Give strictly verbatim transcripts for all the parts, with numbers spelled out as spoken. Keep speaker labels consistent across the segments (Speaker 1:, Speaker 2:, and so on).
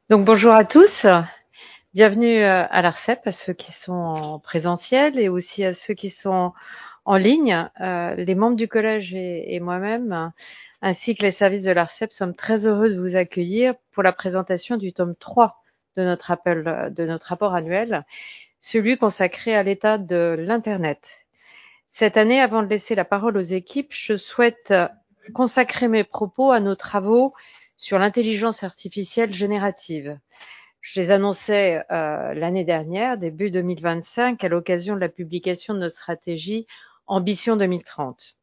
Speaker 1: Donc bonjour à tous, bienvenue euh, à l'ARCEP, à ceux qui sont en présentiel et aussi à ceux qui sont en ligne. Euh, les membres du collège et, et moi-même, ainsi que les services de l'ARCEP, sommes très heureux de vous accueillir pour la présentation du tome trois de notre, appel, de notre rapport annuel, celui consacré à l'état de l'Internet. Cette année, avant de laisser la parole aux équipes, je souhaite consacrer mes propos à nos travaux sur l'intelligence artificielle générative. Je les annonçais euh, l'année dernière, début deux mille vingt-cinq, à l'occasion de la publication de notre stratégie Ambition deux mille trente.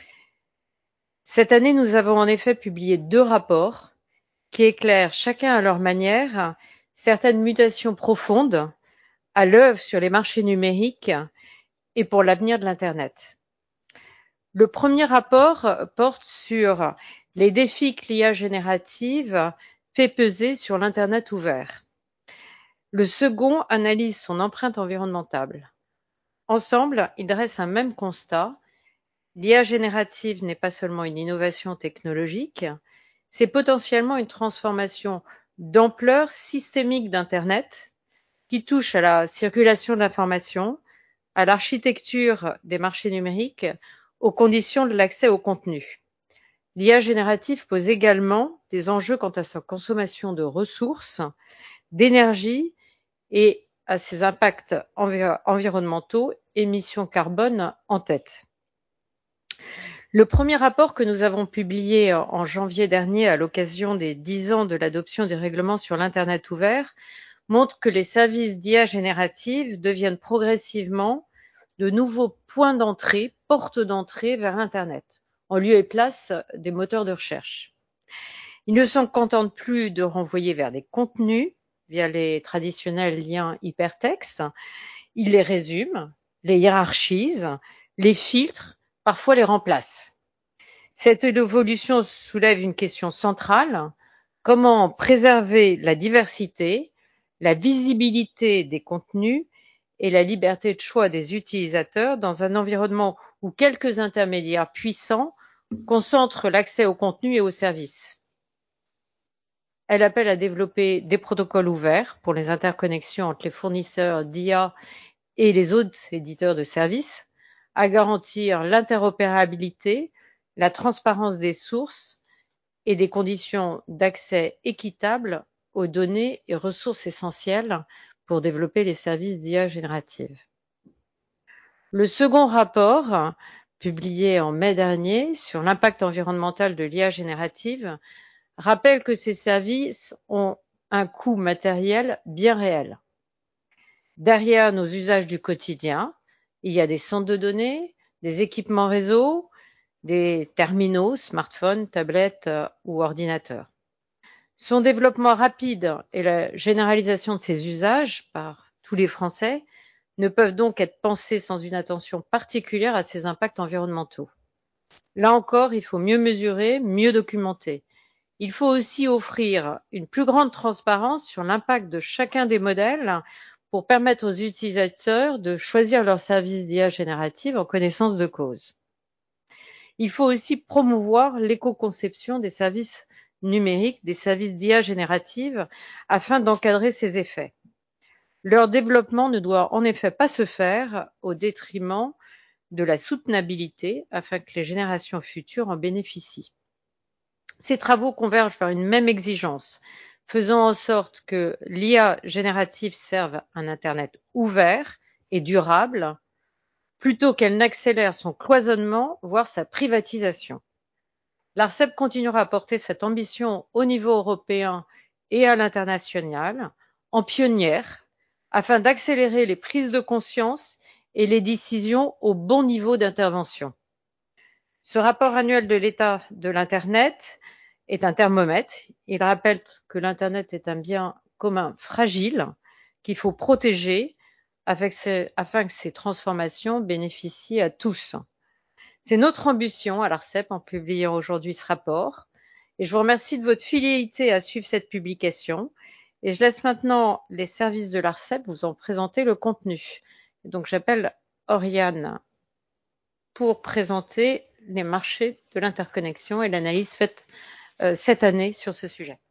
Speaker 1: Cette année, nous avons en effet publié deux rapports qui éclairent chacun à leur manière certaines mutations profondes à l'œuvre sur les marchés numériques et pour l'avenir de l'Internet. Le premier rapport porte sur les défis que l'I A générative fait peser sur l'Internet ouvert. Le second analyse son empreinte environnementale. Ensemble, ils dressent un même constat. L'I A générative n'est pas seulement une innovation technologique, c'est potentiellement une transformation d'ampleur systémique d'Internet qui touche à la circulation de l'information, à l'architecture des marchés numériques, aux conditions de l'accès au contenu. L'I A générative pose également des enjeux quant à sa consommation de ressources, d'énergie et à ses impacts envi- environnementaux, émissions carbone en tête. Le premier rapport que nous avons publié en janvier dernier à l'occasion des dix ans de l'adoption du règlement sur l'Internet ouvert montre que les services d'I A générative deviennent progressivement de nouveaux points d'entrée, portes d'entrée vers l'Internet, en lieu et place des moteurs de recherche. Ils ne se contentent plus de renvoyer vers des contenus via les traditionnels liens hypertextes, ils les résument, les hiérarchisent, les filtrent, parfois les remplacent. Cette évolution soulève une question centrale: comment préserver la diversité, la visibilité des contenus et la liberté de choix des utilisateurs dans un environnement où quelques intermédiaires puissants concentrent l'accès aux contenus et aux services? Elle appelle à développer des protocoles ouverts pour les interconnexions entre les fournisseurs d'I A et les autres éditeurs de services, à garantir l'interopérabilité, la transparence des sources et des conditions d'accès équitables aux données et ressources essentielles pour développer les services d'I A générative. Le second rapport, publié en mai dernier sur l'impact environnemental de l'I A générative, rappelle que ces services ont un coût matériel bien réel. Derrière nos usages du quotidien, il y a des centres de données, des équipements réseau, des terminaux, smartphones, tablettes euh, ou ordinateurs. Son développement rapide et la généralisation de ses usages par tous les Français ne peuvent donc être pensés sans une attention particulière à ses impacts environnementaux. Là encore, il faut mieux mesurer, mieux documenter. Il faut aussi offrir une plus grande transparence sur l'impact de chacun des modèles pour permettre aux utilisateurs de choisir leur service d'I A générative en connaissance de cause. Il faut aussi promouvoir l'éco-conception des services numériques, des services d'I A générative, afin d'encadrer ces effets. Leur développement ne doit en effet pas se faire au détriment de la soutenabilité, afin que les générations futures en bénéficient. Ces travaux convergent vers une même exigence, faisant en sorte que l'I A générative serve un Internet ouvert et durable, plutôt qu'elle n'accélère son cloisonnement, voire sa privatisation. L'ARCEP continuera à porter cette ambition au niveau européen et à l'international, en pionnière, afin d'accélérer les prises de conscience et les décisions au bon niveau d'intervention. Ce rapport annuel de l'état de l'Internet est un thermomètre. Il rappelle que l'Internet est un bien commun fragile qu'il faut protéger afin que ces transformations bénéficient à tous. C'est notre ambition à l'ARCEP en publiant aujourd'hui ce rapport. Et je vous remercie de votre fidélité à suivre cette publication. Et je laisse maintenant les services de l'ARCEP vous en présenter le contenu. Donc j'appelle Oriane pour présenter les marchés de l'interconnexion et l'analyse faite euh, cette année sur ce sujet.